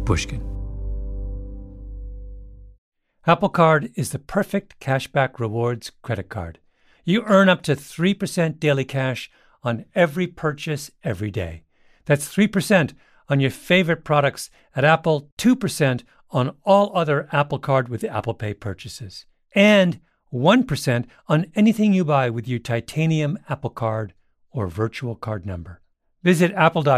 Pushkin. Apple Card is the perfect cashback rewards credit card. You earn up to 3% daily cash on every purchase every day. That's 3% on your favorite products at Apple, 2% on all other Apple Card with Apple Pay purchases, and 1% on anything you buy with your titanium Apple Card or virtual card number. Visit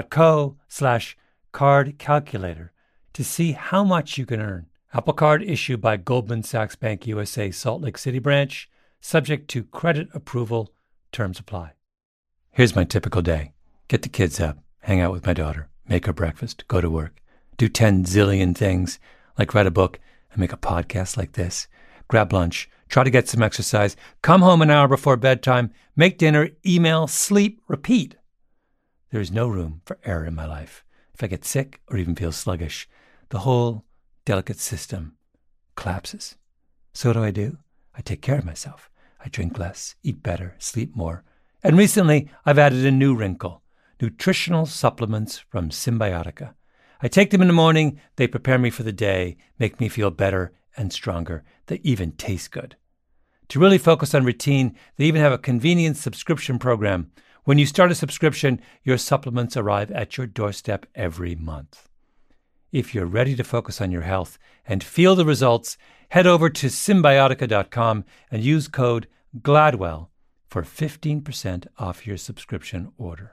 apple.co/card calculator to see how much you can earn. Apple Card issued by Goldman Sachs Bank USA Salt Lake City branch, subject to credit approval. Terms apply. Here's my typical day. Get the kids up, hang out with my daughter, make her breakfast, go to work, do 10 zillion things like write a book and make a podcast like this, grab lunch, try to get some exercise, come home an hour before bedtime, make dinner, email, sleep, repeat. There is no room for error in my life. If I get sick or even feel sluggish, the whole delicate system collapses. So what do? I take care of myself. I drink less, eat better, sleep more. And recently, I've added a new wrinkle: nutritional supplements from Symbiotica. I take them in the morning, they prepare me for the day, make me feel better and stronger. They even taste good. To really focus on routine, they even have a convenient subscription program. When you start a subscription, your supplements arrive at your doorstep every month. If you're ready to focus on your health and feel the results, head over to Symbiotica.com and use code GLADWELL for 15% off your subscription order.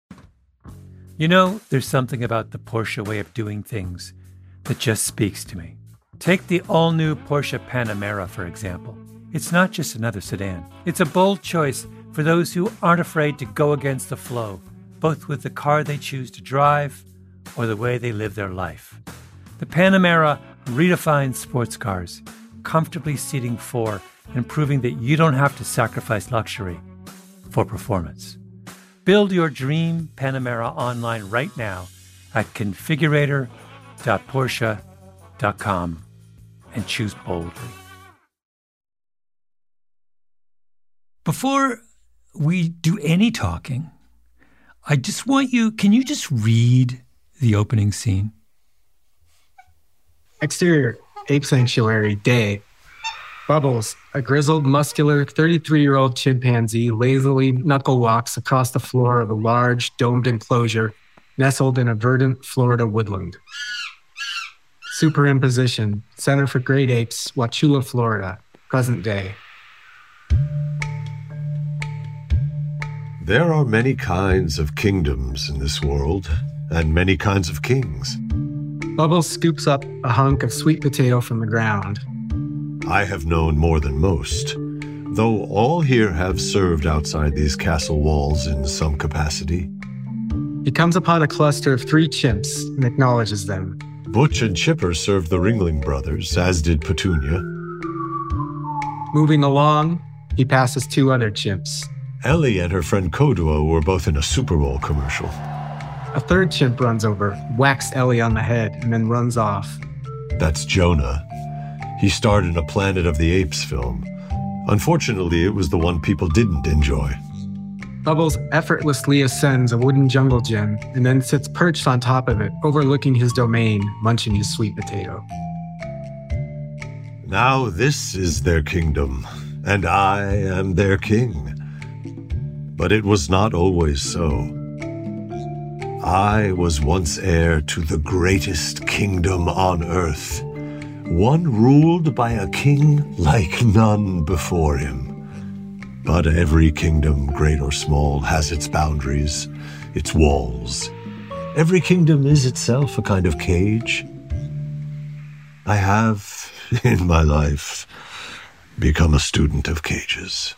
You know, there's something about the Porsche way of doing things that just speaks to me. Take the all-new Porsche Panamera, for example. It's not just another sedan. It's a bold choice for those who aren't afraid to go against the flow, both with the car they choose to drive or the way they live their life. The Panamera redefines sports cars, comfortably seating 4 and proving that you don't have to sacrifice luxury for performance. Build your dream Panamera online right now at configurator.porsche.com and choose boldly. Before we do any talking, I just want you, can you just read the opening scene? Exterior, Ape Sanctuary, day. Bubbles, a grizzled, muscular 33-year-old chimpanzee lazily knuckle walks across the floor of a large, domed enclosure nestled in a verdant Florida woodland. Superimposition, Center for Great Apes, Wauchula, Florida, present day. There are many kinds of kingdoms in this world, and many kinds of kings. Bubbles scoops up a hunk of sweet potato from the ground. I have known more than most, though all here have served outside these castle walls in some capacity. He comes upon a cluster of 3 chimps and acknowledges them. Butch and Chipper served the Ringling Brothers, as did Petunia. Moving along, he passes 2 other chimps. Ellie and her friend Kodua were both in a Super Bowl commercial. A 3rd chimp runs over, whacks Ellie on the head, and then runs off. That's Jonah. He starred in a Planet of the Apes film. Unfortunately, it was the one people didn't enjoy. Bubbles effortlessly ascends a wooden jungle gym and then sits perched on top of it, overlooking his domain, munching his sweet potato. Now this is their kingdom, and I am their king. But it was not always so. I was once heir to the greatest kingdom on earth, one ruled by a king like none before him. But every kingdom, great or small, has its boundaries, its walls. Every kingdom is itself a kind of cage. I have, in my life, become a student of cages.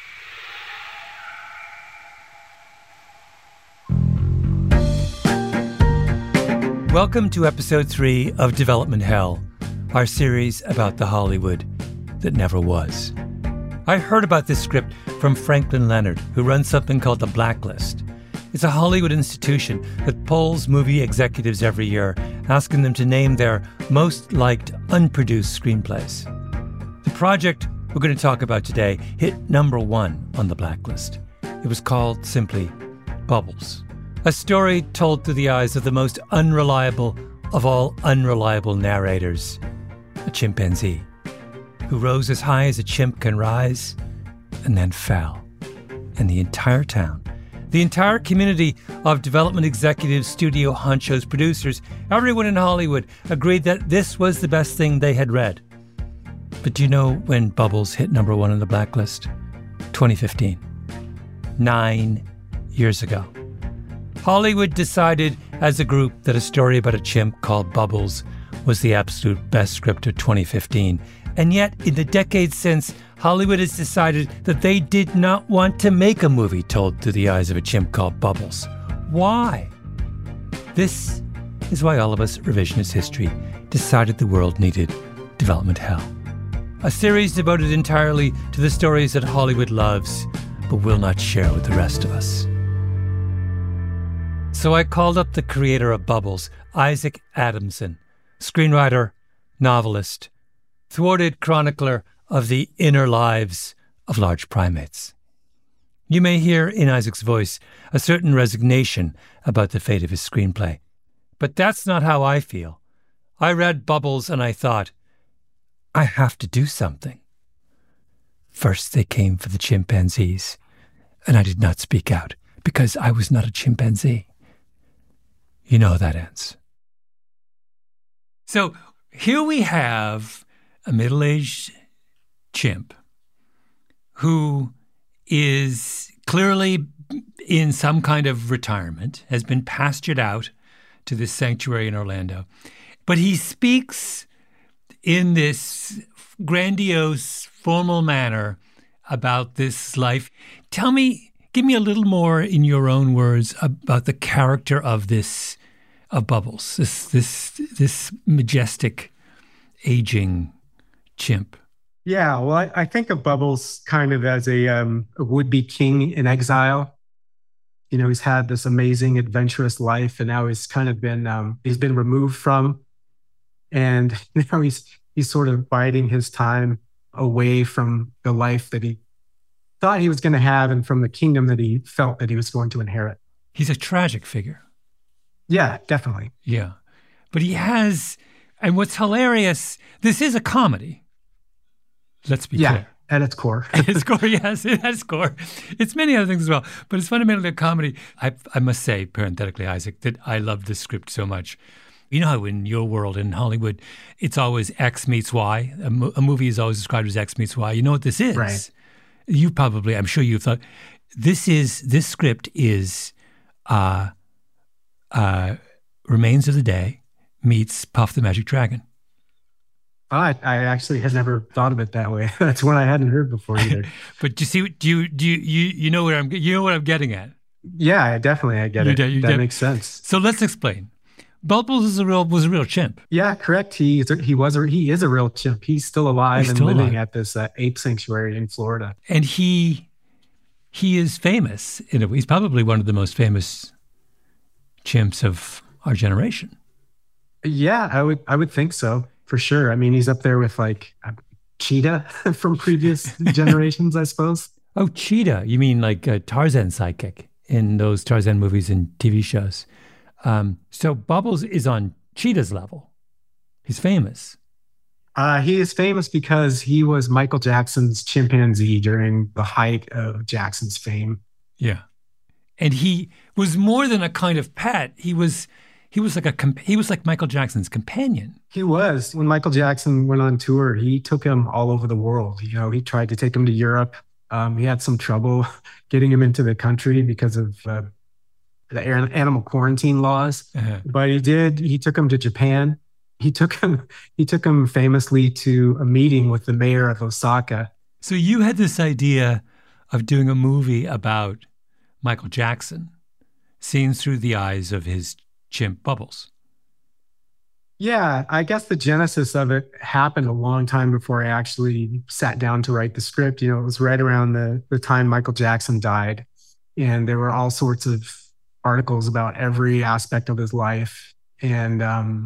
Welcome to episode 3 of Development Hell, our series about the Hollywood that never was. I heard about this script from Franklin Leonard, who runs something called The Blacklist. It's a Hollywood institution that polls movie executives every year, asking them to name their most liked unproduced screenplays. The project we're going to talk about today hit number 1 on the Blacklist. It was called simply Bubbles. A story told through the eyes of the most unreliable, of all unreliable narrators, a chimpanzee, who rose as high as a chimp can rise and then fell. And the entire town, the entire community of development executives, studio honchos, producers, everyone in Hollywood agreed that this was the best thing they had read. But do you know when Bubbles hit number one on the blacklist? 2015. 9 years ago. Hollywood decided as a group that a story about a chimp called Bubbles was the absolute best script of 2015. And yet, in the decades since, Hollywood has decided that they did not want to make a movie told through the eyes of a chimp called Bubbles. Why? This is why all of us at Revisionist History decided the world needed development hell. A series devoted entirely to the stories that Hollywood loves, but will not share with the rest of us. So I called up the creator of Bubbles, Isaac Adamson, screenwriter, novelist, thwarted chronicler of the inner lives of large primates. You may hear in Isaac's voice a certain resignation about the fate of his screenplay. But that's not how I feel. I read Bubbles and I thought, I have to do something. First they came for the chimpanzees, and I did not speak out because I was not a chimpanzee. You know how that ends. So here we have a middle-aged chimp who is clearly in some kind of retirement, has been pastured out to this sanctuary in Orlando. But he speaks in this grandiose, formal manner about this life. Tell me, give me a little more in your own words about the character of Bubbles, this majestic, aging chimp. Yeah, well, I think of Bubbles kind of as a would-be king in exile. You know, he's had this amazing, adventurous life, and now he's kind of been he's been removed from, and now he's sort of biding his time away from the life that he thought he was going to have, and from the kingdom that he felt that he was going to inherit. He's a tragic figure. Yeah, definitely. Yeah, but he has, and what's hilarious, this is a comedy. Let's be clear. At its core. At its core, yes, at its core. It's many other things as well, but it's fundamentally a comedy. I must say, parenthetically, Isaac, that I love this script so much. You know how in your world, in Hollywood, it's always X meets Y. A movie is always described as X meets Y. You know what this is? Right. You probably, I'm sure you've thought, this script is Remains of the Day meets Puff the Magic Dragon. I actually had never thought of it that way. That's one I hadn't heard before either. But you know what I'm getting at? Yeah, definitely, I get it. That makes sense. So let's explain. Bubbles was a real chimp. Yeah, correct. He is a real chimp. He's still alive and living at this ape sanctuary in Florida. And he is famous. He's probably one of the most famous chimps of our generation. Yeah, I would think so. For sure. I mean, he's up there with like Cheetah from previous generations, I suppose. Oh, Cheetah. You mean like Tarzan sidekick in those Tarzan movies and TV shows. So Bubbles is on Cheetah's level. He's famous. He is famous because he was Michael Jackson's chimpanzee during the height of Jackson's fame. Yeah. And he was more than a kind of pet. He was like Michael Jackson's companion. He was. When Michael Jackson went on tour, he took him all over the world. You know, he tried to take him to Europe. He had some trouble getting him into the country because of the animal quarantine laws. Uh-huh. But he did. He took him to Japan. He took him famously to a meeting with the mayor of Osaka. So you had this idea of doing a movie about Michael Jackson, seen through the eyes of his chimp Bubbles. Yeah, I guess the genesis of it happened a long time before I actually sat down to write the script. You know, it was right around the time Michael Jackson died. And there were all sorts of articles about every aspect of his life. And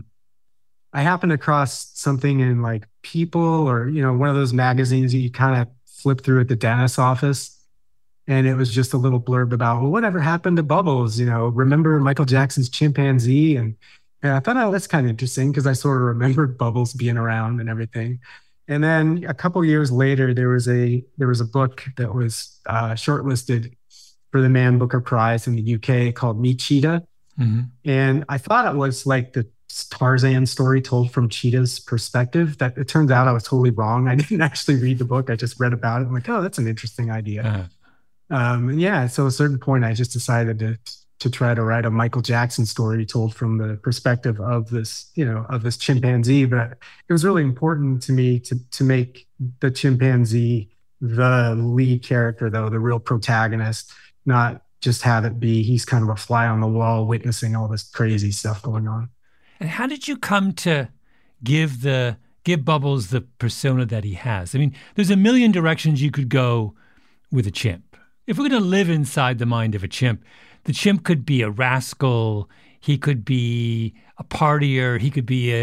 I happened across something in like People or, you know, one of those magazines that you kind of flip through at the dentist's office. And it was just a little blurb about, well, whatever happened to Bubbles? You know, remember Michael Jackson's chimpanzee? And Yeah, I thought, oh, that's kind of interesting because I sort of remembered Bubbles being around and everything. And then a couple years later, there was a book that was shortlisted for the Man Booker Prize in the UK called Meet Cheetah. Mm-hmm. And I thought it was like the Tarzan story told from Cheetah's perspective. That it turns out I was totally wrong. I didn't actually read the book. I just read about it. I'm like, oh, that's an interesting idea. Uh-huh. And yeah, so at a certain point, I just decided to try to write a Michael Jackson story told from the perspective of this, of this chimpanzee. But it was really important to me to make the chimpanzee the lead character, though, the real protagonist, not just have it be he's kind of a fly on the wall witnessing all this crazy stuff going on. And how did you come to give Bubbles the persona that he has? I mean, there's a million directions you could go with a chimp. If we're going to live inside the mind of a chimp, the chimp could be a rascal. He could be a partier. He could be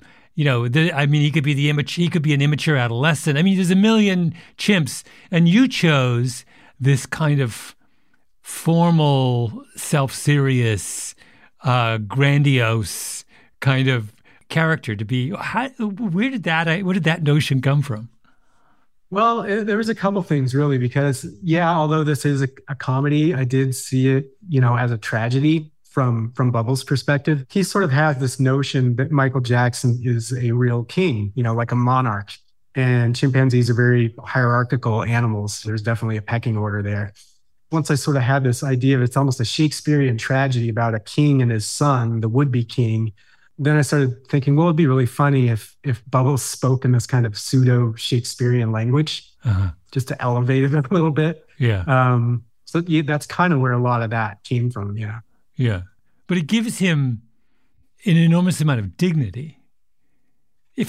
he could be he could be an immature adolescent. I mean, there's a million chimps, and you chose this kind of formal, self-serious, grandiose kind of character to be. Where did that notion come from? Well, there was a couple things really, because although this is a comedy, I did see it, as a tragedy from Bubbles' perspective. He sort of has this notion that Michael Jackson is a real king, like a monarch, and chimpanzees are very hierarchical animals. There's definitely a pecking order there. Once I sort of had this idea of it's almost a Shakespearean tragedy about a king and his son, the would-be king, then I started thinking, well, it'd be really funny if Bubbles spoke in this kind of pseudo Shakespearean language, just to elevate it a little bit. Yeah. That's kind of where a lot of that came from. Yeah. Yeah. But it gives him an enormous amount of dignity. This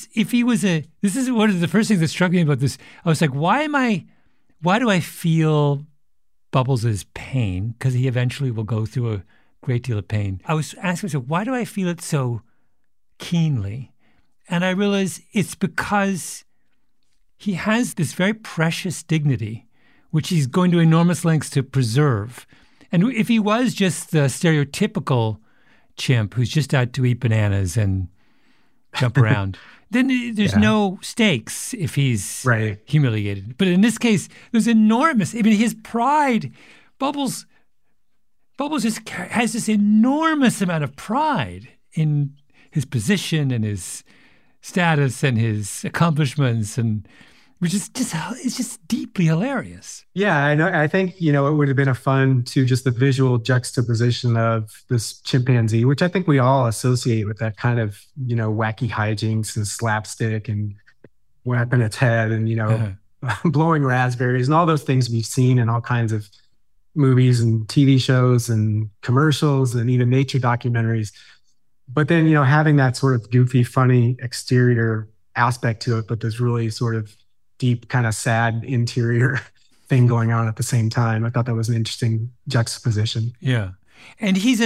is one of the first things that struck me about this. I was like, why do I feel Bubbles' pain? Because he eventually will go through a great deal of pain. I was asking myself, why do I feel it so keenly? And I realized it's because he has this very precious dignity, which he's going to enormous lengths to preserve. And if he was just the stereotypical chimp who's just out to eat bananas and jump around, then there's no stakes if he's humiliated. But in this case, there's enormous. I mean, his pride, Bubbles just has this enormous amount of pride in his position and his status and his accomplishments, and which is it's just deeply hilarious. Yeah, I know. I think it would have been a fun to just the visual juxtaposition of this chimpanzee, which I think we all associate with that kind of wacky hijinks and slapstick and whapping its head and blowing raspberries and all those things we've seen in all kinds of movies and TV shows and commercials and even nature documentaries. But then, having that sort of goofy, funny exterior aspect to it, but there's really sort of deep, kind of sad interior thing going on at the same time. I thought that was an interesting juxtaposition. Yeah. And he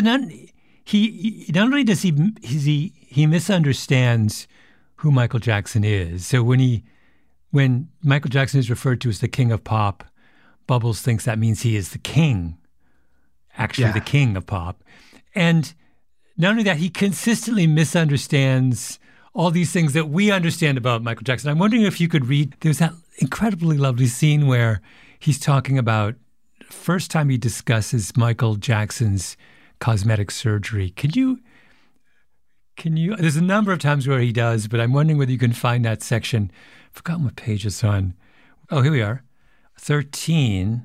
not only does he misunderstands who Michael Jackson is. So when Michael Jackson is referred to as the king of pop, Bubbles thinks that means he is the king, actually the king of pop. And not only that, he consistently misunderstands all these things that we understand about Michael Jackson. I'm wondering if you could read, there's that incredibly lovely scene where he's talking about the first time he discusses Michael Jackson's cosmetic surgery. Can you, there's a number of times where he does, but I'm wondering whether you can find that section. I've forgotten what page it's on. Oh, here we are. 13.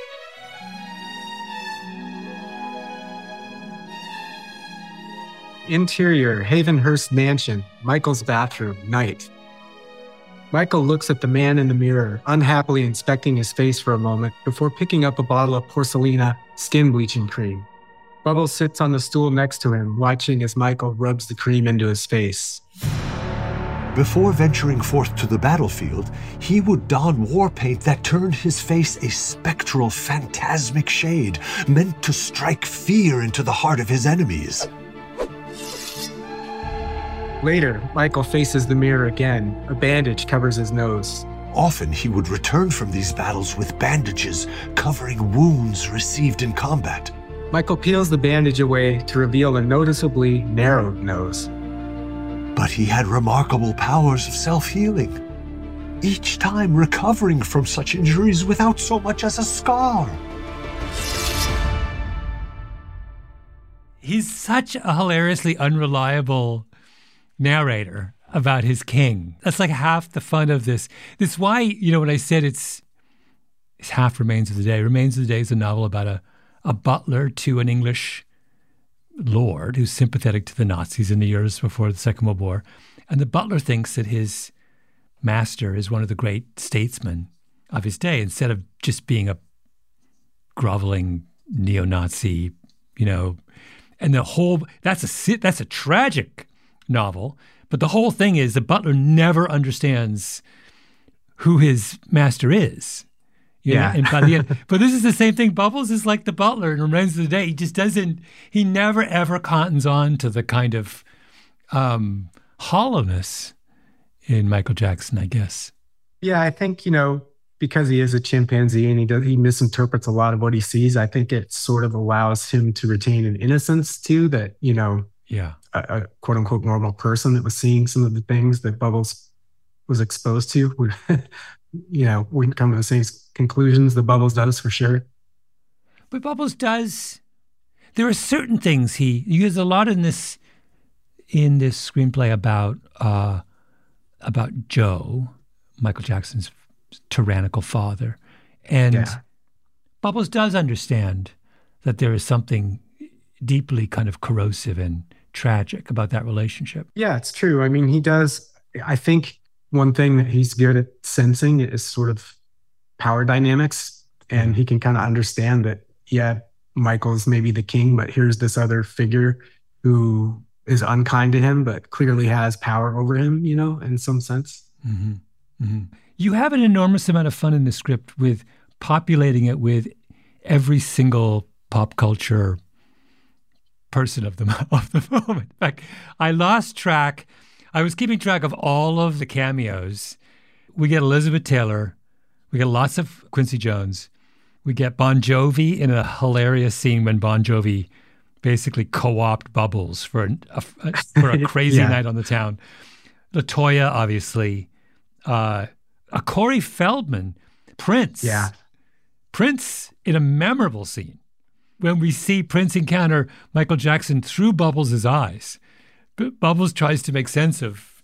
Interior, Havenhurst Mansion, Michael's bathroom, night. Michael looks at the man in the mirror, unhappily inspecting his face for a moment before picking up a bottle of Porcelina skin bleaching cream. Bubbles sits on the stool next to him, watching as Michael rubs the cream into his face. Before venturing forth to the battlefield, he would don war paint that turned his face a spectral, phantasmic shade, meant to strike fear into the heart of his enemies. Later, Michael faces the mirror again. A bandage covers his nose. Often he would return from these battles with bandages covering wounds received in combat. Michael peels the bandage away to reveal a noticeably narrowed nose. But he had remarkable powers of self-healing, each time recovering from such injuries without so much as a scar. He's such a hilariously unreliable narrator about his king. That's like half the fun of this. This is why, when I said it's half Remains of the Day. Remains of the Day is a novel about a butler to an English lord who's sympathetic to the Nazis in the years before the Second World War. And the butler thinks that his master is one of the great statesmen of his day, instead of just being a groveling neo-Nazi, And that's a tragic novel. But the whole thing is the butler never understands who his master is. And by the end, but this is the same thing. Bubbles is like the butler in Remains of the Day. He just he never ever cottons on to the kind of hollowness in Michael Jackson, I guess. Yeah, I think, because he is a chimpanzee and he misinterprets a lot of what he sees, I think it sort of allows him to retain an innocence too, that, a quote unquote normal person that was seeing some of the things that Bubbles was exposed to wouldn't come to the same conclusions that Bubbles does, for sure. But Bubbles does. There are certain things he uses a lot in this screenplay about Joe, Michael Jackson's tyrannical father. And Bubbles does understand that there is something deeply kind of corrosive and tragic about that relationship. Yeah, it's true. I mean, he does. I think one thing that he's good at sensing is sort of power dynamics. And he can kind of understand that, Michael's maybe the king, but here's this other figure who is unkind to him, but clearly has power over him, in some sense. Mm-hmm. Mm-hmm. You have an enormous amount of fun in the script with populating it with every single pop culture person of the moment. In fact, I lost track. I was keeping track of all of the cameos. We get Elizabeth Taylor. We get lots of Quincy Jones. We get Bon Jovi in a hilarious scene when Bon Jovi basically co-opted Bubbles for a crazy night on the town. LaToya, obviously. A Corey Feldman, Prince. Yeah. Prince in a memorable scene when we see Prince encounter Michael Jackson through Bubbles' eyes. Bubbles tries to make sense of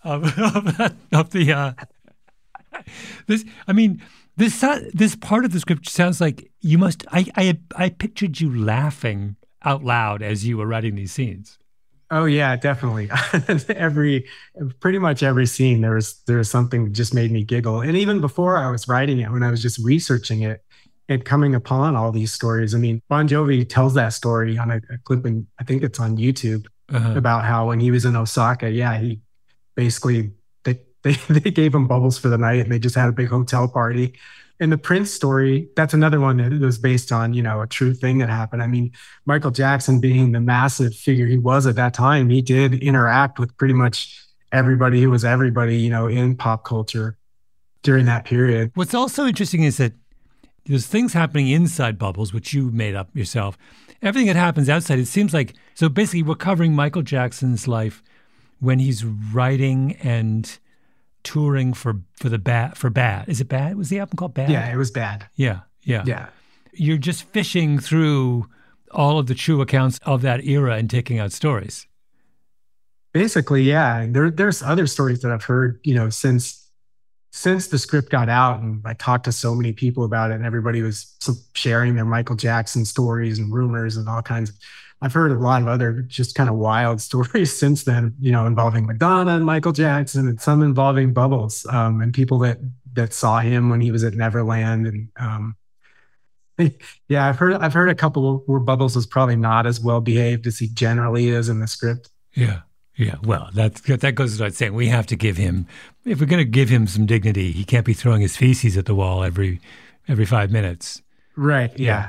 the this. I mean, this part of the script sounds like you must. I pictured you laughing out loud as you were writing these scenes. Oh yeah, definitely. Pretty much every scene, there was something that just made me giggle. And even before I was writing it, when I was just researching it and coming upon all these stories, I mean, Bon Jovi tells that story on a clip, and I think it's on YouTube, about how when he was in Osaka, he basically they gave him Bubbles for the night, and they just had a big hotel party. And the Prince story, that's another one that was based on, a true thing that happened. I mean, Michael Jackson being the massive figure he was at that time, he did interact with pretty much everybody who was everybody, in pop culture during that period. What's also interesting is that there's things happening inside Bubbles, which you made up yourself. Everything that happens outside, it seems like, so basically we're covering Michael Jackson's life when he's writing and touring for Bad. Is it Bad? Was the album called Bad? Yeah, it was Bad. Yeah. You're just fishing through all of the true accounts of that era and taking out stories. Basically, yeah. There's other stories that I've heard, since the script got out, and I talked to so many people about it, and everybody was sharing their Michael Jackson stories and rumors and all kinds of. I've heard a lot of other just kind of wild stories since then, involving Madonna and Michael Jackson, and some involving Bubbles, and people that saw him when he was at Neverland. And I've heard a couple where Bubbles was probably not as well behaved as he generally is in the script. Yeah. Well, that goes without saying. We have to give him, if we're going to give him some dignity, he can't be throwing his feces at the wall every 5 minutes. Right. Yeah.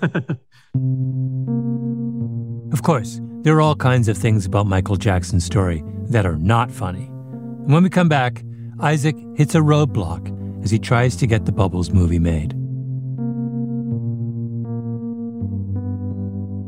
Of course, there are all kinds of things about Michael Jackson's story that are not funny. And when we come back, Isaac hits a roadblock as he tries to get the Bubbles movie made.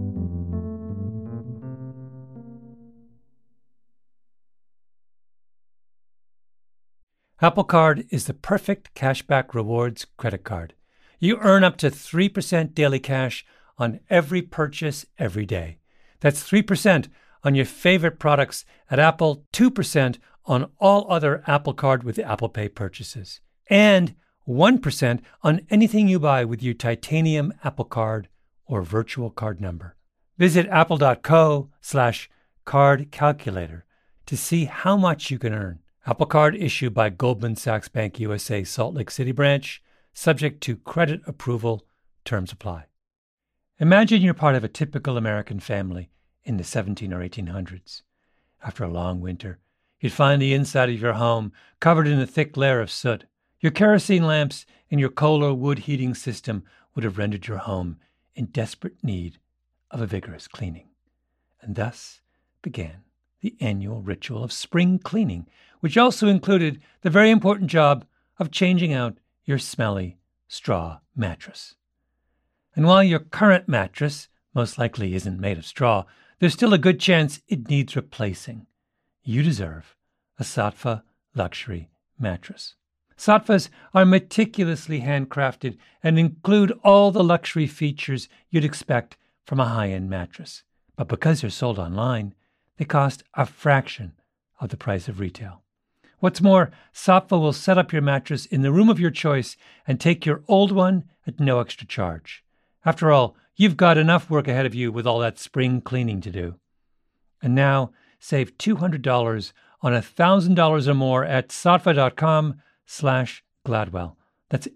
Apple Card is the perfect cashback rewards credit card. You earn up to 3% daily cash on every purchase every day. That's 3% on your favorite products at Apple, 2% on all other Apple Card with Apple Pay purchases, and 1% on anything you buy with your titanium Apple Card or virtual card number. Visit apple.co/card calculator to see how much you can earn. Apple Card issued by Goldman Sachs Bank USA Salt Lake City branch, subject to credit approval, terms apply. Imagine you're part of a typical American family in the 17 or 1800s. After a long winter, you'd find the inside of your home covered in a thick layer of soot. Your kerosene lamps and your coal or wood heating system would have rendered your home in desperate need of a vigorous cleaning. And thus began the annual ritual of spring cleaning, which also included the very important job of changing out your smelly straw mattress. And while your current mattress most likely isn't made of straw, there's still a good chance it needs replacing. You deserve a Saatva luxury mattress. Saatvas are meticulously handcrafted and include all the luxury features you'd expect from a high-end mattress. But because they're sold online, they cost a fraction of the price of retail. What's more, Saatva will set up your mattress in the room of your choice and take your old one at no extra charge. After all, you've got enough work ahead of you with all that spring cleaning to do. And now, save $200 on $1,000 or more at saatva.com/Gladwell. That's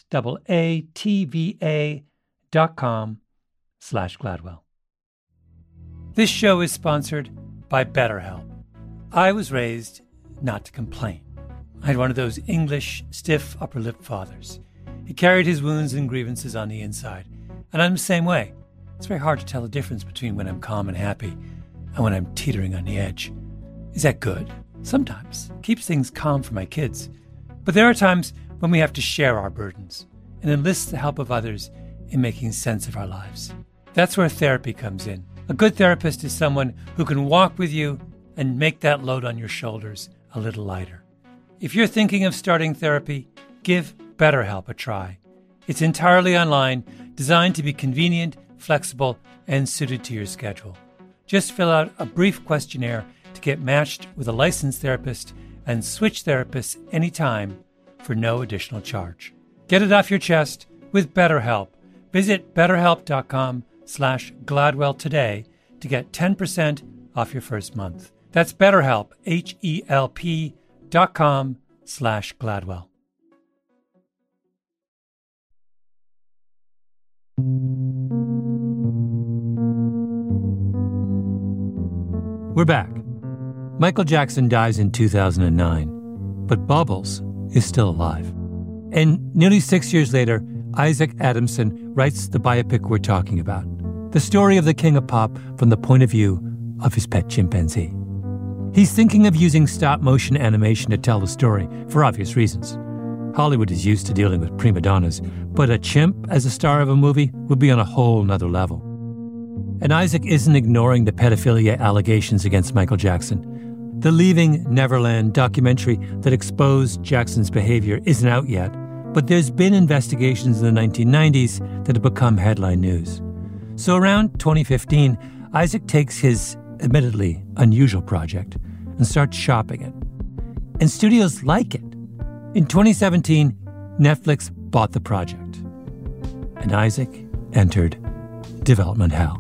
SAATVA.com/Gladwell. This show is sponsored by BetterHelp. I was raised not to complain. I had one of those English, stiff upper lip fathers. He carried his wounds and grievances on the inside. And I'm the same way. It's very hard to tell the difference between when I'm calm and happy and when I'm teetering on the edge. Is that good? Sometimes. It keeps things calm for my kids. But there are times when we have to share our burdens and enlist the help of others in making sense of our lives. That's where therapy comes in. A good therapist is someone who can walk with you and make that load on your shoulders a little lighter. If you're thinking of starting therapy, give BetterHelp a try. It's entirely online, designed to be convenient, flexible, and suited to your schedule. Just fill out a brief questionnaire to get matched with a licensed therapist and switch therapists anytime for no additional charge. Get it off your chest with BetterHelp. Visit BetterHelp.com/Gladwell today to get 10% off your first month. That's BetterHelp, HELP.com/Gladwell. We're back. Michael Jackson dies in 2009, but Bubbles is still alive. And nearly 6 years later, Isaac Adamson writes the biopic we're talking about, the story of the King of Pop from the point of view of his pet chimpanzee. He's thinking of using stop-motion animation to tell the story for obvious reasons. Hollywood is used to dealing with prima donnas, but a chimp as a star of a movie would be on a whole nother level. And Isaac isn't ignoring the pedophilia allegations against Michael Jackson. The Leaving Neverland documentary that exposed Jackson's behavior isn't out yet, but there's been investigations in the 1990s that have become headline news. So around 2015, Isaac takes his admittedly unusual project and starts shopping it. And studios like it. In 2017, Netflix bought the project. And Isaac entered development hell.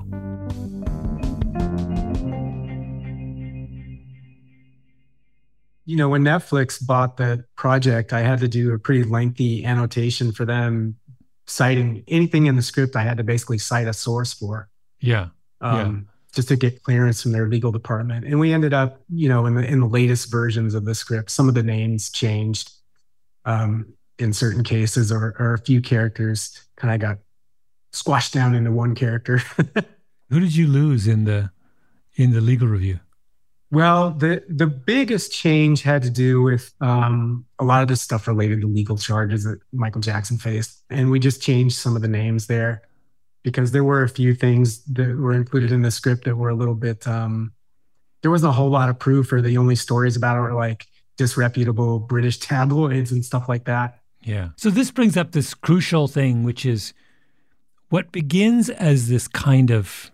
You know, when Netflix bought the project, I had to do a pretty lengthy annotation for them, citing anything in the script I had to basically cite a source for. Yeah. Just to get clearance from their legal department. And we ended up, you know, in the latest versions of the script, some of the names changed in certain cases, or a few characters kind of got squashed down into one character. Who did you lose in the legal review? Well, the biggest change had to do with a lot of the stuff related to legal charges that Michael Jackson faced. And we just changed some of the names there because there were a few things that were included in the script that were a little bit, there wasn't a whole lot of proof, or the only stories about it were like disreputable British tabloids and stuff like that. Yeah. So this brings up this crucial thing, which is what begins as this kind of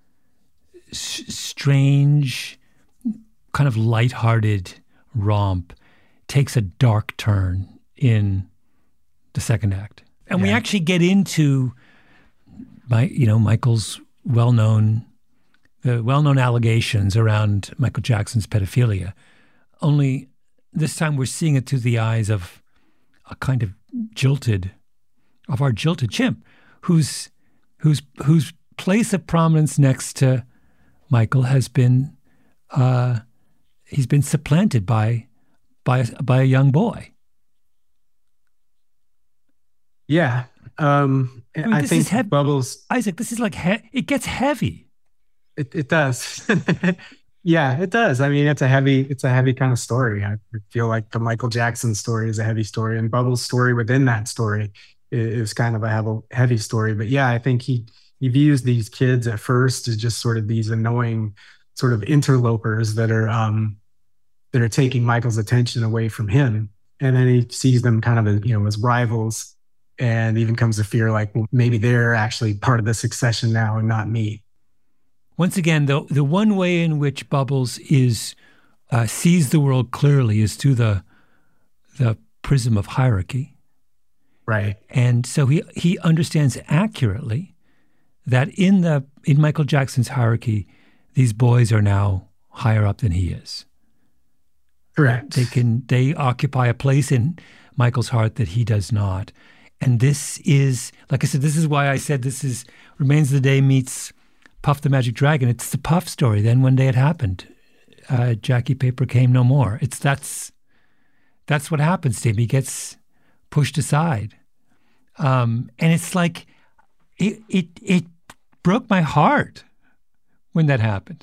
strange, kind of lighthearted romp takes a dark turn in the second act. And we actually get into Michael's well-known allegations around Michael Jackson's pedophilia. Only this time we're seeing it through the eyes of a kind of our jilted chimp, whose place of prominence next to Michael has been he's been supplanted by a young boy. Yeah. I think Bubbles... Isaac, this is like, it gets heavy. It does. Yeah, it does. I mean, it's a heavy kind of story. I feel like the Michael Jackson story is a heavy story, and Bubbles' story within that story is kind of a heavy story. But yeah, I think he views these kids at first as just sort of these annoying sort of interlopers that are taking Michael's attention away from him. And then he sees them kind of as rivals, and even comes to fear like, well, maybe they're actually part of the succession now and not me. Once again, the one way in which Bubbles sees the world clearly is through the prism of hierarchy. Right. And so he understands accurately that in Michael Jackson's hierarchy, these boys are now higher up than he is. Correct. They occupy a place in Michael's heart that he does not. And this is, like I said, this is why I said this is Remains of the Day meets Puff the Magic Dragon. It's the Puff story. Then one day it happened. Jackie Paper came no more. That's what happens to him. He gets pushed aside. And it's like, it broke my heart when that happened.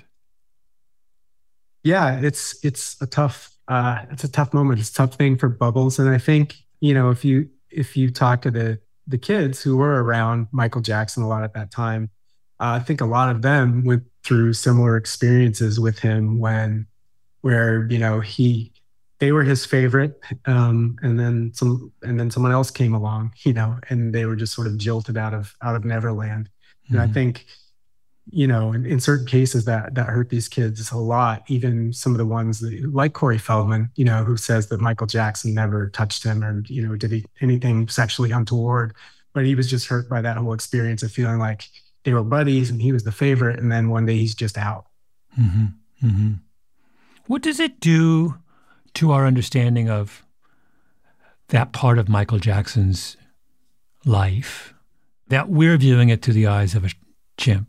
Yeah, it's a tough moment. It's a tough thing for Bubbles. And I think, if you talk to the kids who were around Michael Jackson a lot at that time, I think a lot of them went through similar experiences with him where they were his favorite, and then someone else came along, and they were just sort of jilted out of Neverland. Mm-hmm. And I think, in certain cases that hurt these kids a lot. Even some of the ones like Corey Feldman, who says that Michael Jackson never touched him or did anything sexually untoward, but he was just hurt by that whole experience of feeling like they were buddies and he was the favorite, and then one day he's just out. Mm-hmm. Mm-hmm. What does it do to our understanding of that part of Michael Jackson's life that we're viewing it through the eyes of a chimp?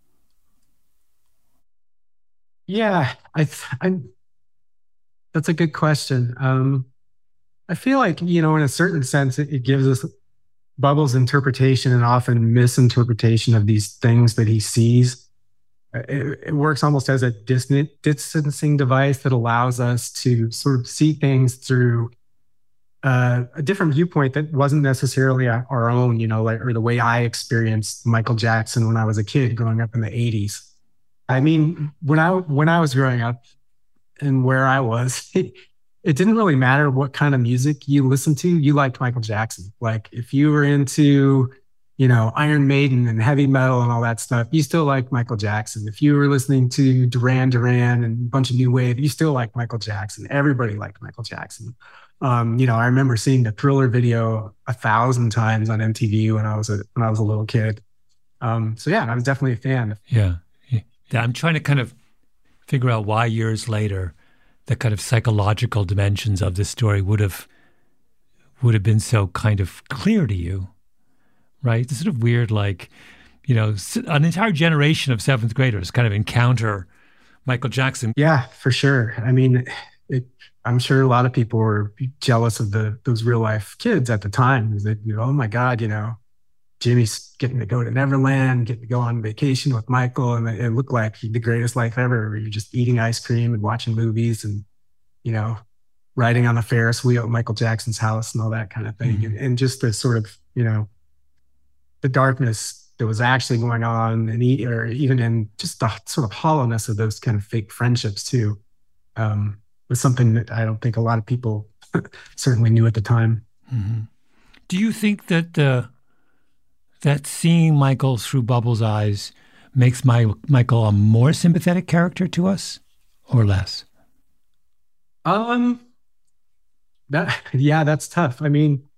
Yeah, that's a good question. I feel like, in a certain sense, it gives us Bubbles' interpretation and often misinterpretation of these things that he sees. It works almost as a distancing device that allows us to sort of see things through a different viewpoint that wasn't necessarily our own, or the way I experienced Michael Jackson when I was a kid growing up in the 80s. I mean, when I was growing up and where I was, it didn't really matter what kind of music you listened to. You liked Michael Jackson. Like if you were into, Iron Maiden and heavy metal and all that stuff, you still liked Michael Jackson. If you were listening to Duran Duran and a bunch of new wave, you still liked Michael Jackson. Everybody liked Michael Jackson. I remember seeing the Thriller video 1,000 times on MTV when I was a little kid. So yeah, I was definitely a fan. Yeah. I'm trying to kind of figure out why years later the kind of psychological dimensions of this story would have been so kind of clear to you, right? It's sort of weird, like, an entire generation of seventh graders kind of encounter Michael Jackson. Yeah, for sure. I mean, I'm sure a lot of people were jealous of those real life kids at the time. That, oh my God, Jimmy's getting to go to Neverland, getting to go on vacation with Michael, and it looked like the greatest life ever, where you're just eating ice cream and watching movies and, riding on a Ferris wheel at Michael Jackson's house and all that kind of thing. Mm-hmm. And just the sort of, the darkness that was actually going on, or even in just the sort of hollowness of those kind of fake friendships too. was something that I don't think a lot of people certainly knew at the time. Mm-hmm. Do you think that that seeing Michael through Bubbles' eyes makes Michael a more sympathetic character to us, or less? Um, that's tough. I mean,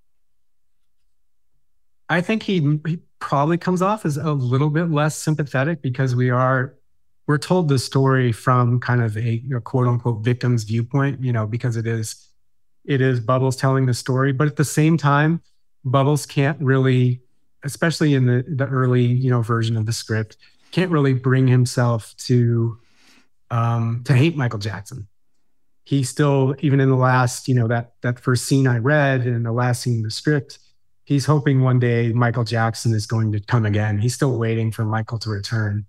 I think he probably comes off as a little bit less sympathetic because we're told the story from kind of a quote unquote victim's viewpoint, because it is Bubbles telling the story, but at the same time, Bubbles can't really, especially in the early, version of the script, can't really bring himself to hate Michael Jackson. He still, even in the last, that first scene I read and the last scene in the script, he's hoping one day Michael Jackson is going to come again. He's still waiting for Michael to return,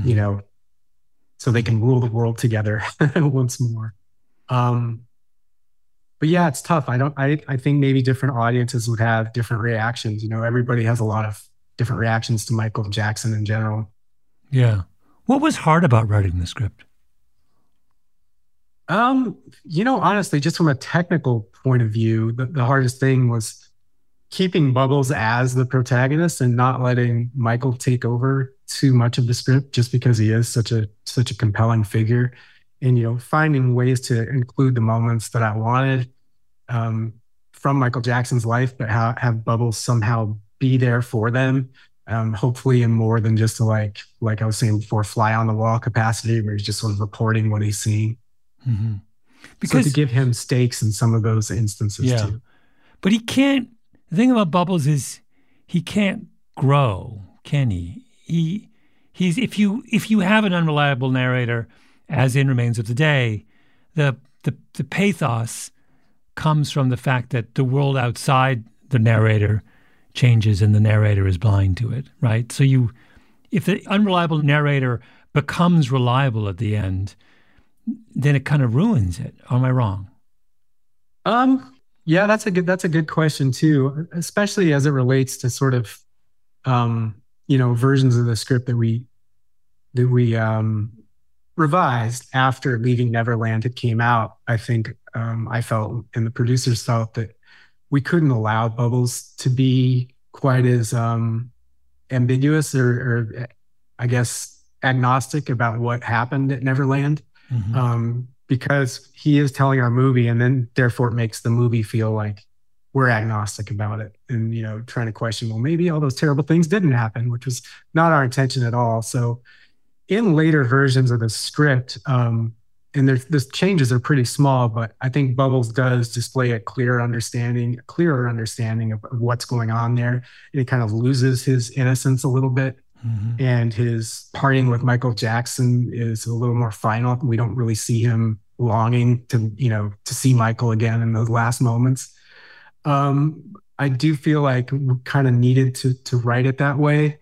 so they can rule the world together once more. But yeah, it's tough. I think maybe different audiences would have different reactions. Everybody has a lot of different reactions to Michael Jackson in general. Yeah. What was hard about writing the script? Honestly, just from a technical point of view, the hardest thing was keeping Bubbles as the protagonist and not letting Michael take over too much of the script just because he is such a compelling figure. And, finding ways to include the moments that I wanted from Michael Jackson's life, but have Bubbles somehow be there for them. Hopefully in more than just like I was saying before, fly on the wall capacity where he's just sort of reporting what he's seeing. Mm-hmm. Because so to give him stakes in some of those instances too. But he can't, the thing about Bubbles is he can't grow, can he? He's if you have an unreliable narrator, as in Remains of the Day, the pathos comes from the fact that the world outside the narrator changes and the narrator is blind to it, right? So if the unreliable narrator becomes reliable at the end, then it kind of ruins it. Or am I wrong? Yeah, that's a good question too, especially as it relates to sort of versions of the script that we revised after Leaving Neverland had came out. I think I felt and the producers felt that we couldn't allow Bubbles to be quite as ambiguous or I guess agnostic about what happened at Neverland. Mm-hmm. Because he is telling our movie, and then therefore it makes the movie feel like we're agnostic about it, and trying to question, well, maybe all those terrible things didn't happen, which was not our intention at all. So, in later versions of the script, and the changes are pretty small, but I think Bubbles does display a clearer understanding of what's going on there, and he kind of loses his innocence a little bit. Mm-hmm. And his parting with Michael Jackson is a little more final. We don't really see him longing to see Michael again in those last moments. I do feel like we kind of needed to write it that way,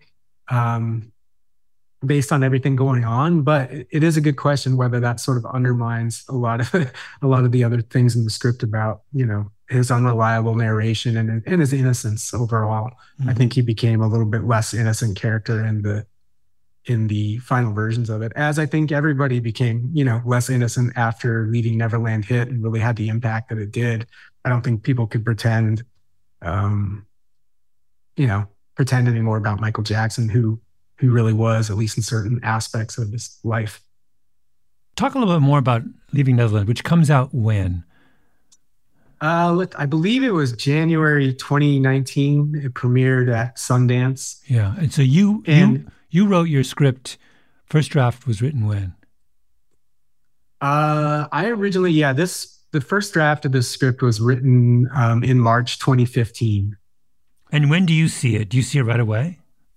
based on everything going on. But it is a good question whether that sort of undermines a lot of the other things in the script about his unreliable narration and his innocence overall. Mm-hmm. I think he became a little bit less innocent character in the final versions of it, as I think everybody became, less innocent after Leaving Neverland hit and really had the impact that it did. I don't think people could pretend anymore about Michael Jackson, who really was, at least in certain aspects of his life. Talk a little bit more about Leaving Neverland, which comes out when? I believe it was January 2019. It premiered at Sundance. Yeah, and so you wrote your script. First draft was written when? I originally, the first draft of this script was written in March 2015. And when do you see it? Do you see it right away?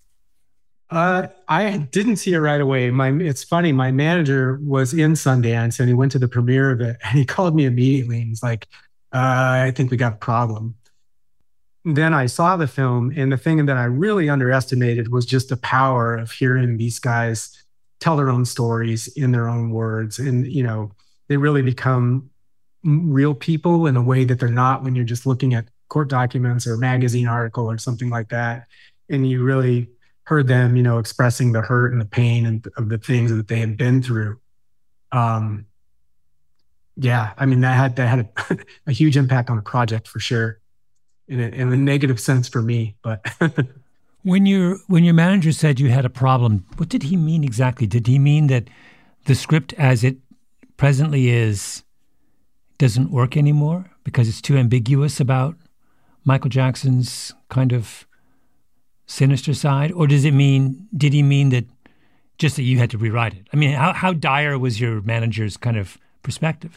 I didn't see it right away. It's funny. My manager was in Sundance and he went to the premiere of it and he called me immediately and he's like, I think we got a problem. Then I saw the film, and the thing that I really underestimated was just the power of hearing these guys tell their own stories in their own words. And, they really become real people in a way that they're not when you're just looking at court documents or a magazine article or something like that. And you really heard them, expressing the hurt and the pain of the things that they had been through. Yeah, I mean that had a huge impact on the project for sure, in a negative sense for me. But When your manager said you had a problem, what did he mean exactly? Did he mean that the script as it presently is doesn't work anymore because it's too ambiguous about Michael Jackson's kind of sinister side? Or did he mean that just that you had to rewrite it? I mean, how dire was your manager's kind of perspective?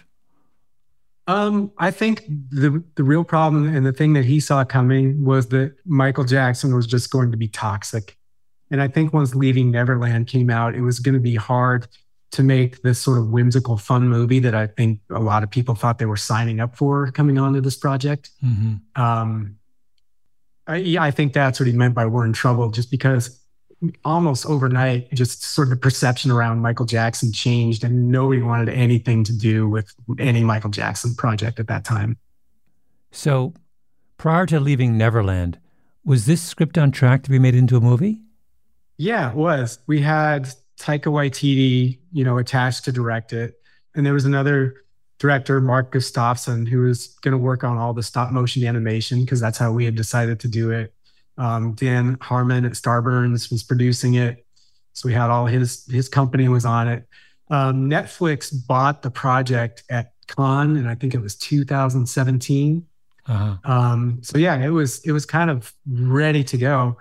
I think the real problem and the thing that he saw coming was that Michael Jackson was just going to be toxic. And I think once Leaving Neverland came out, it was going to be hard to make this sort of whimsical, fun movie that I think a lot of people thought they were signing up for coming onto this project. Mm-hmm. Yeah, I think that's what he meant by we're in trouble, just because almost overnight, just sort of the perception around Michael Jackson changed and nobody wanted anything to do with any Michael Jackson project at that time. So prior to Leaving Neverland, was this script on track to be made into a movie? Yeah, it was. We had Taika Waititi, attached to direct it. And there was another director, Mark Gustafson, who was going to work on all the stop motion animation because that's how we had decided to do it. Dan Harmon at Starburns was producing it. So we had all his company was on it. Netflix bought the project at Cannes, and I think it was 2017. So yeah, it was kind of ready to go.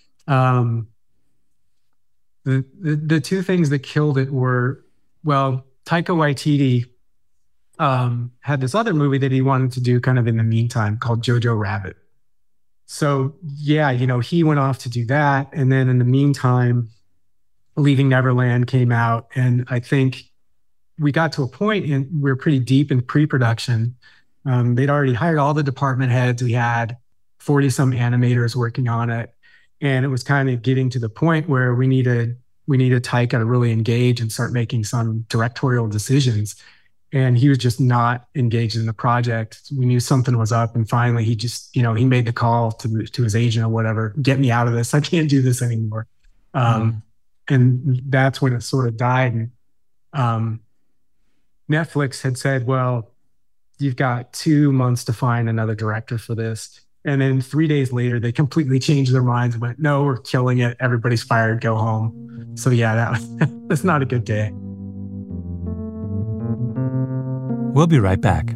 The two things that killed it were, well, Taika Waititi had this other movie that he wanted to do kind of in the meantime called Jojo Rabbit. So yeah, he went off to do that. And then in the meantime, Leaving Neverland came out. And I think we got to a point and we were pretty deep in pre-production. They'd already hired all the department heads. We had 40 some animators working on it. And it was kind of getting to the point where we needed Taika to really engage and start making some directorial decisions. And he was just not engaged in the project. We knew something was up. And finally, he just, he made the call to his agent or whatever, get me out of this. I can't do this anymore. And that's when it sort of died. And Netflix had said, well, you've got 2 months to find another director for this. And then 3 days later, they completely changed their minds and went, no, we're killing it. Everybody's fired. Go home. So yeah, that's not a good day. We'll be right back.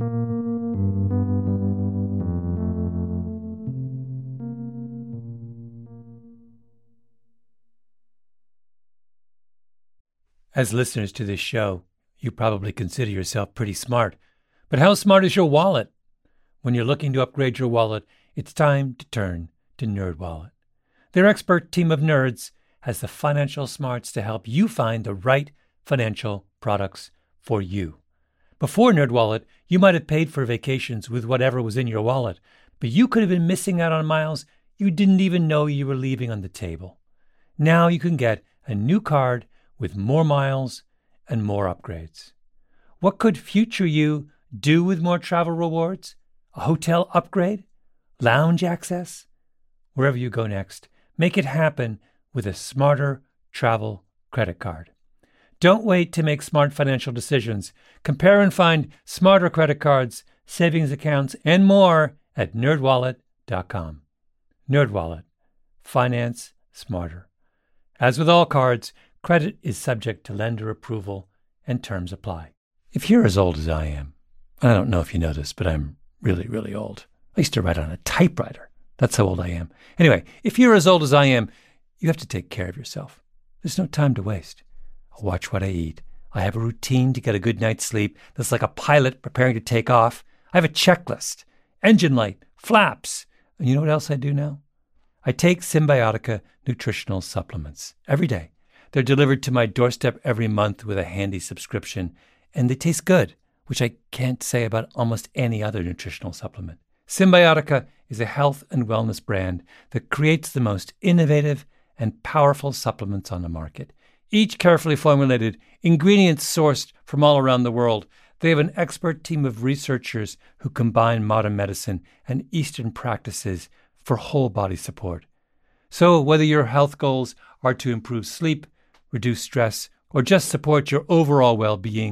As listeners to this show, you probably consider yourself pretty smart. But how smart is your wallet? When you're looking to upgrade your wallet, it's time to turn to NerdWallet. Their expert team of nerds has the financial smarts to help you find the right financial products for you. Before NerdWallet, you might have paid for vacations with whatever was in your wallet, but you could have been missing out on miles you didn't even know you were leaving on the table. Now you can get a new card with more miles and more upgrades. What could future you do with more travel rewards? A hotel upgrade? Lounge access? Wherever you go next, make it happen with a smarter travel credit card. Don't wait to make smart financial decisions. Compare and find smarter credit cards, savings accounts, and more at nerdwallet.com. NerdWallet. Finance smarter. As with all cards, credit is subject to lender approval and terms apply. If you're as old as I am, I don't know if you know this, but I'm really, really old. I used to write on a typewriter. That's how old I am. Anyway, if you're as old as I am, you have to take care of yourself. There's no time to waste. I watch what I eat. I have a routine to get a good night's sleep that's like a pilot preparing to take off. I have a checklist, engine light, flaps. And you know what else I do now? I take Symbiotica nutritional supplements every day. They're delivered to my doorstep every month with a handy subscription, and they taste good, which I can't say about almost any other nutritional supplement. Symbiotica is a health and wellness brand that creates the most innovative and powerful supplements on the market. Each carefully formulated, ingredients sourced from all around the world. They have an expert team of researchers who combine modern medicine and Eastern practices for whole body support. So whether your health goals are to improve sleep, reduce stress, or just support your overall well-being,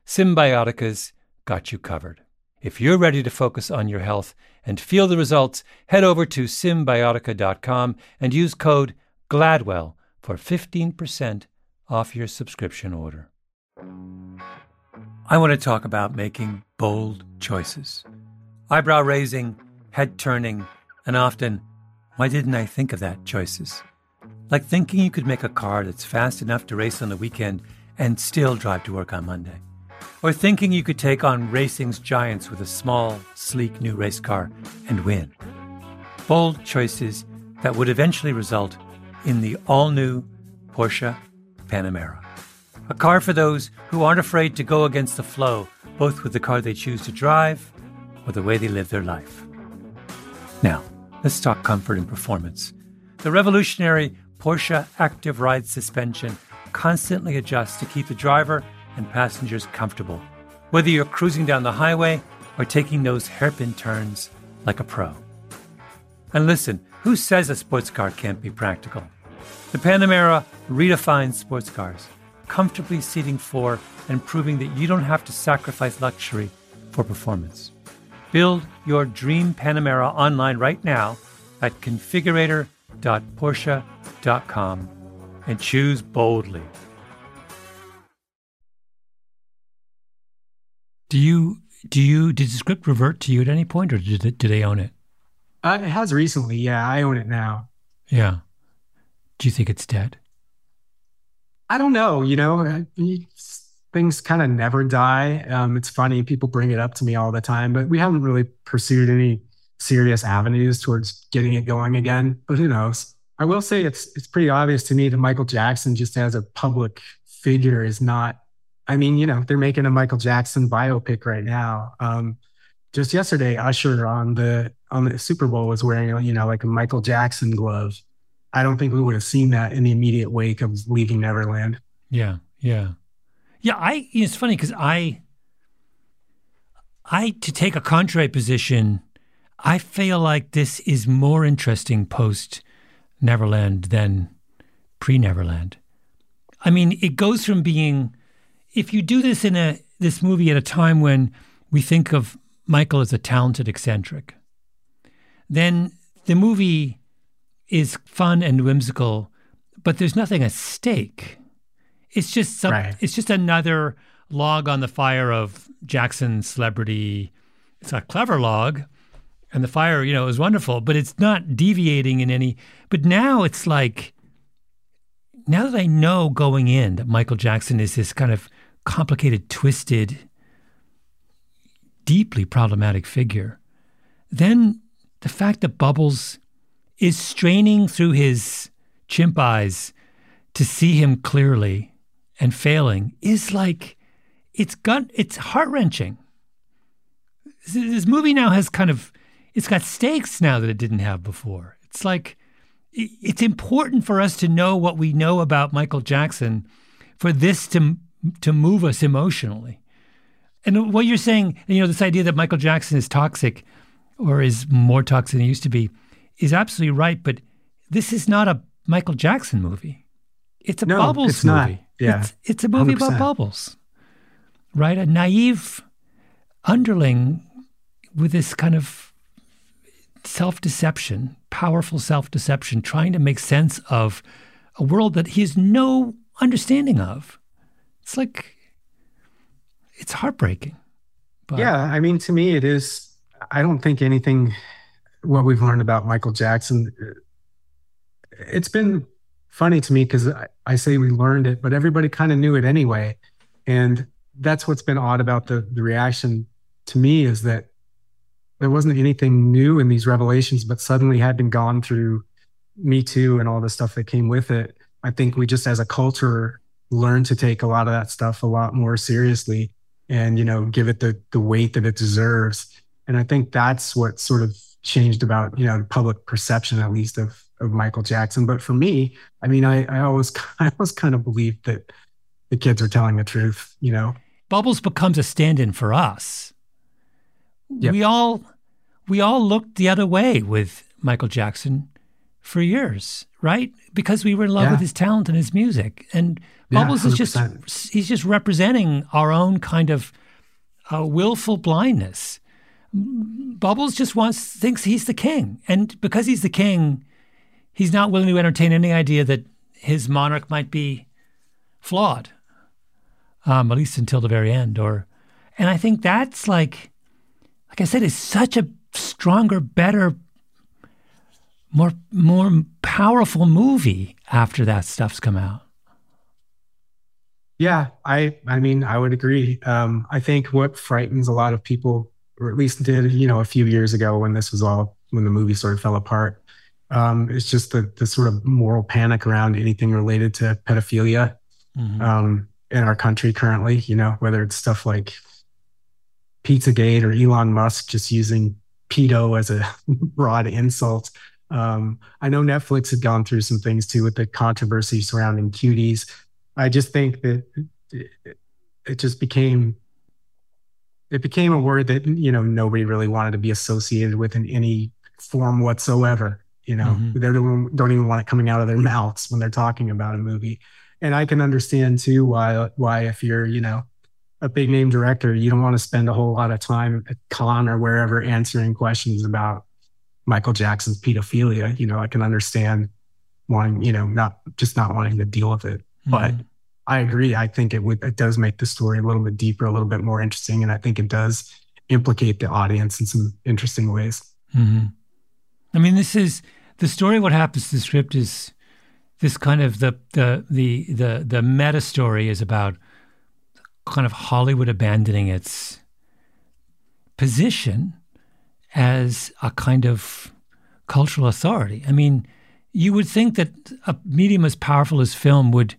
Symbiotica's got you covered. If you're ready to focus on your health and feel the results, head over to Symbiotica.com and use code GLADWELL for 15% off your subscription order. I want to talk about making bold choices. Eyebrow-raising, head-turning, and often, why didn't I think of that choices? Like thinking you could make a car that's fast enough to race on the weekend and still drive to work on Monday. Or thinking you could take on racing's giants with a small, sleek new race car and win. Bold choices that would eventually result in the all-new Porsche Panamera. A car for those who aren't afraid to go against the flow, both with the car they choose to drive or the way they live their life. Now, let's talk comfort and performance. The revolutionary Porsche Active Ride suspension constantly adjusts to keep the driver and passengers comfortable, whether you're cruising down the highway or taking those hairpin turns like a pro. And listen, who says a sports car can't be practical? The Panamera redefines sports cars, comfortably seating four and proving that you don't have to sacrifice luxury for performance. Build your dream Panamera online right now at configurator.porsche.com and choose boldly. Did the script revert to you at any point, or do they own it? It has recently, yeah. I own it now. Yeah. Do you think it's dead? I don't know, things kind of never die. It's funny, people bring it up to me all the time, but we haven't really pursued any serious avenues towards getting it going again, but who knows? I will say it's pretty obvious to me that Michael Jackson, just as a public figure, is not, they're making a Michael Jackson biopic right now. Just yesterday, Usher on the Super Bowl was wearing, like a Michael Jackson glove. I don't think we would have seen that in the immediate wake of leaving Neverland. Yeah. It's funny because I to take a contrary position, I feel like this is more interesting post Neverland than pre Neverland. I mean, it goes from being, if you do this in this movie at a time when we think of Michael as a talented eccentric, then the movie is fun and whimsical, but there's nothing at stake. It's just It's just another log on the fire of Jackson's celebrity. It's a clever log, and the fire, is wonderful, but it's not deviating in any. But now it's like, now that I know going in that Michael Jackson is this kind of complicated, twisted, deeply problematic figure, then the fact that Bubbles is straining through his chimp eyes to see him clearly and failing is like, it's heart-wrenching. This movie now has it's got stakes now that it didn't have before. It's like, it's important for us to know what we know about Michael Jackson for this to move us emotionally. And what you're saying, this idea that Michael Jackson is toxic or is more toxic than he used to be is absolutely right, but this is not a Michael Jackson movie. It's a Bubbles movie. Not. Yeah. It's a movie 100%. About Bubbles, right? A naive underling with this kind of self-deception, powerful self-deception, trying to make sense of a world that he has no understanding of. It's like, it's heartbreaking. But yeah, to me it is. I don't think anything, what we've learned about Michael Jackson, it's been funny to me because I say we learned it, but everybody kind of knew it anyway. And that's what's been odd about the reaction to me, is that there wasn't anything new in these revelations, but suddenly having gone through Me Too and all the stuff that came with it, I think we just as a culture learned to take a lot of that stuff a lot more seriously and, give it the weight that it deserves. And I think that's what sort of changed about, the public perception, at least of Michael Jackson. But for me, I always kind of believed that the kids are telling the truth, Bubbles becomes a stand-in for us. Yep. We all looked the other way with Michael Jackson for years, right? Because we were in love with his talent and his music. And Bubbles is 100%. he's just representing our own kind of willful blindness. Bubbles just thinks he's the king. And because he's the king, he's not willing to entertain any idea that his monarch might be flawed, at least until the very end. And I think that's like I said, is such a stronger, better, more powerful movie after that stuff's come out. Yeah, I mean, I would agree. I think what frightens a lot of people, or at least did, a few years ago when when the movie sort of fell apart, is just the sort of moral panic around anything related to pedophilia in our country currently, whether it's stuff like Pizzagate or Elon Musk just using pedo as a broad insult. I know Netflix had gone through some things too with the controversy surrounding cuties. I just think that it just became a word that, nobody really wanted to be associated with in any form whatsoever. They don't even want it coming out of their mouths when they're talking about a movie. And I can understand too why if you're, a big name director, you don't want to spend a whole lot of time at Cannes or wherever answering questions about Michael Jackson's pedophilia. I can understand wanting, not wanting to deal with it. But I agree. I think it does make the story a little bit deeper, a little bit more interesting. And I think it does implicate the audience in some interesting ways. Mm-hmm. I mean, this is the story. What happens to the script is this kind of the meta story is about kind of Hollywood abandoning its position as a kind of cultural authority. I mean, you would think that a medium as powerful as film would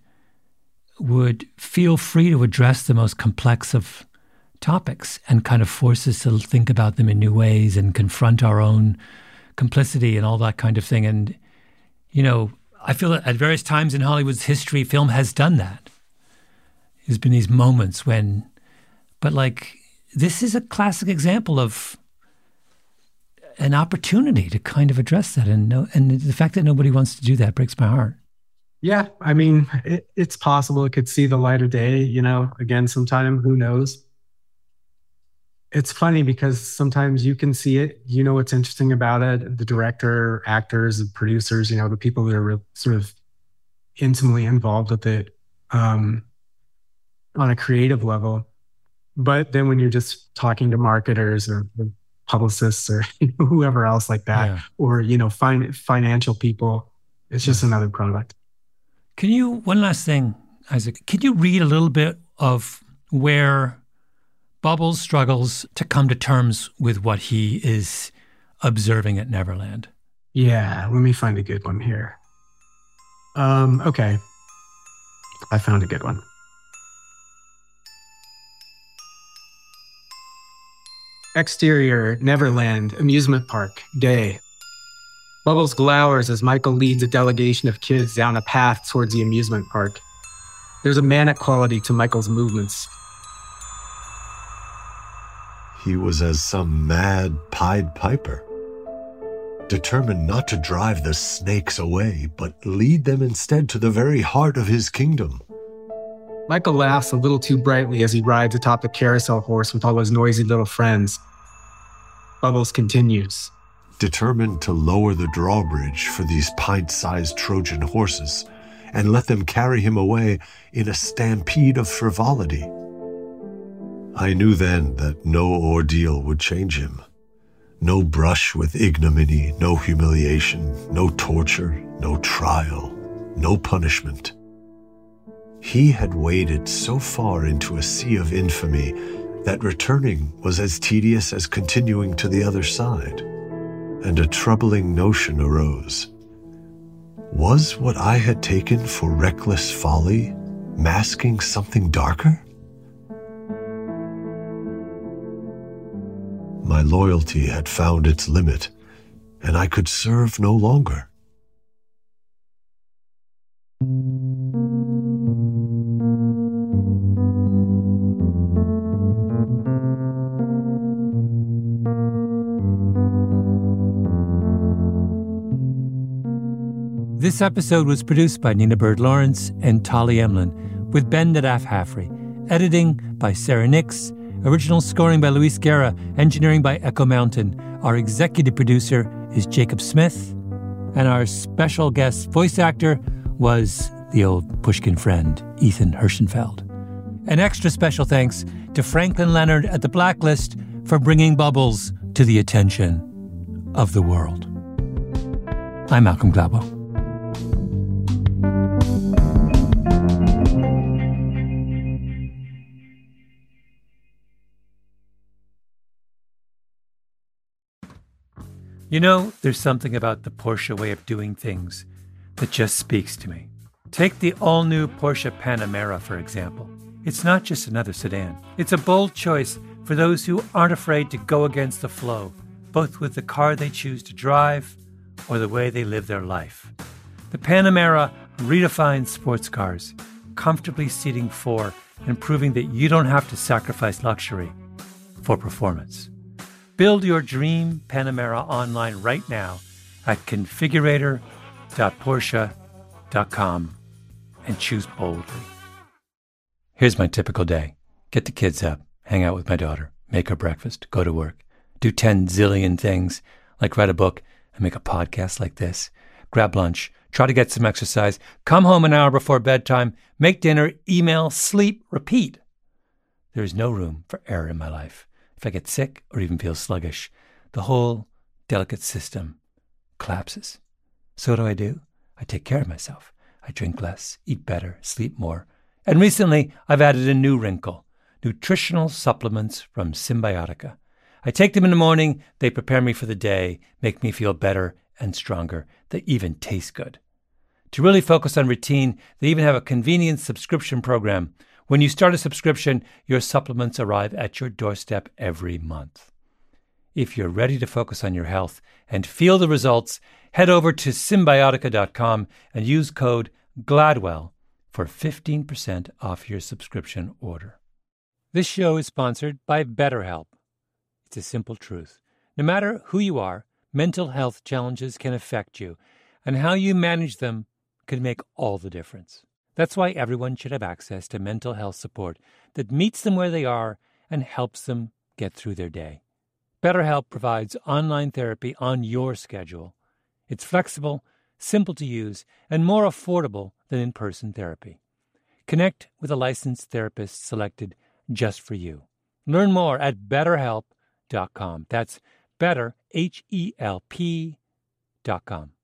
feel free to address the most complex of topics and kind of force us to think about them in new ways and confront our own complicity and all that kind of thing. And, I feel that at various times in Hollywood's history, film has done that. There's been these moments but this is a classic example of an opportunity to kind of address that. And the fact that nobody wants to do that breaks my heart. Yeah. I mean, it's possible it could see the light of day, again, sometime, who knows? It's funny because sometimes you can see it, what's interesting about it, the director, actors, and producers, the people that are sort of intimately involved with it, on a creative level. But then when you're just talking to marketers or publicists or whoever else like that, or, financial people, it's just another product. One last thing, Isaac, can you read a little bit of where Bubbles struggles to come to terms with what he is observing at Neverland? Yeah, let me find a good one here. Okay. I found a good one. Exterior, Neverland, amusement park, day. Bubbles glowers as Michael leads a delegation of kids down a path towards the amusement park. There's a manic quality to Michael's movements. He was as some mad Pied Piper, determined not to drive the snakes away, but lead them instead to the very heart of his kingdom. Michael laughs a little too brightly as he rides atop the carousel horse with all his noisy little friends. Bubbles continues. Determined to lower the drawbridge for these pint-sized Trojan horses and let them carry him away in a stampede of frivolity. I knew then that no ordeal would change him. No brush with ignominy, no humiliation, no torture, no trial, no punishment. He had waded so far into a sea of infamy that returning was as tedious as continuing to the other side. And a troubling notion arose. Was what I had taken for reckless folly masking something darker? My loyalty had found its limit, and I could serve no longer. This episode was produced by Nina Bird Lawrence and Tali Emlin, with Ben Nadaf Hafri. Editing by Sarah Nix. Original scoring by Luis Guerra. Engineering by Echo Mountain. Our executive producer is Jacob Smith. And our special guest voice actor was the old Pushkin friend, Ethan Hirschenfeld. An extra special thanks to Franklin Leonard at The Blacklist for bringing Bubbles to the attention of the world. I'm Malcolm Gladwell. You know, there's something about the Porsche way of doing things that just speaks to me. Take the all-new Porsche Panamera, for example. It's not just another sedan. It's a bold choice for those who aren't afraid to go against the flow, both with the car they choose to drive or the way they live their life. The Panamera redefines sports cars, comfortably seating four and proving that you don't have to sacrifice luxury for performance. Build your dream Panamera online right now at configurator.porsche.com and choose boldly. Here's my typical day. Get the kids up, hang out with my daughter, make her breakfast, go to work, do 10 zillion things, like write a book and make a podcast like this, grab lunch, try to get some exercise, come home an hour before bedtime, make dinner, email, sleep, repeat. There is no room for error in my life. If I get sick or even feel sluggish, the whole delicate system collapses. So what do? I take care of myself. I drink less, eat better, sleep more. And recently, I've added a new wrinkle, nutritional supplements from Symbiotica. I take them in the morning, they prepare me for the day, make me feel better and stronger. They even taste good. To really focus on routine, they even have a convenient subscription program. When you start a subscription, your supplements arrive at your doorstep every month. If you're ready to focus on your health and feel the results, head over to Symbiotica.com and use code GLADWELL for 15% off your subscription order. This show is sponsored by BetterHelp. It's a simple truth. No matter who you are, mental health challenges can affect you, and how you manage them can make all the difference. That's why everyone should have access to mental health support that meets them where they are and helps them get through their day. BetterHelp provides online therapy on your schedule. It's flexible, simple to use, and more affordable than in-person therapy. Connect with a licensed therapist selected just for you. Learn more at BetterHelp.com. That's better, HELP.com.